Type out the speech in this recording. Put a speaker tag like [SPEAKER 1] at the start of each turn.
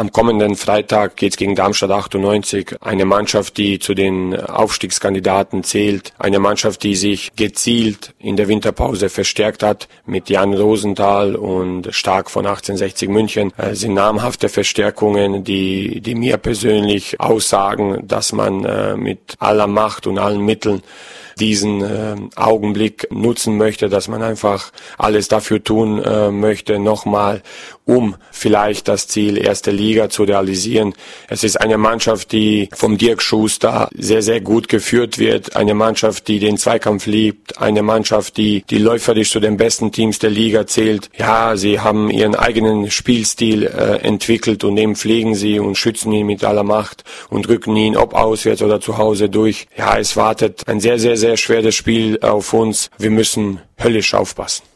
[SPEAKER 1] Am kommenden Freitag geht's gegen Darmstadt 98, eine Mannschaft, die zu den Aufstiegskandidaten zählt, eine Mannschaft, die sich gezielt in der Winterpause verstärkt hat mit Jan Rosenthal und Stark von 1860 München. Sind namhafte Verstärkungen, die mir persönlich aussagen, dass man mit aller Macht und allen Mitteln diesen Augenblick nutzen möchte, dass man einfach alles dafür tun möchte, nochmal, um vielleicht das Ziel erste Liga zu realisieren. Es ist eine Mannschaft, die vom Dirk Schuster sehr, sehr gut geführt wird, eine Mannschaft, die den Zweikampf liebt, eine Mannschaft, die läuferisch zu den besten Teams der Liga zählt. Ja, sie haben ihren eigenen Spielstil entwickelt und den pflegen sie und schützen ihn mit aller Macht und rücken ihn, ob auswärts oder zu Hause, durch. Ja, es wartet ein sehr, sehr, sehr schweres Spiel auf uns. Wir müssen höllisch aufpassen.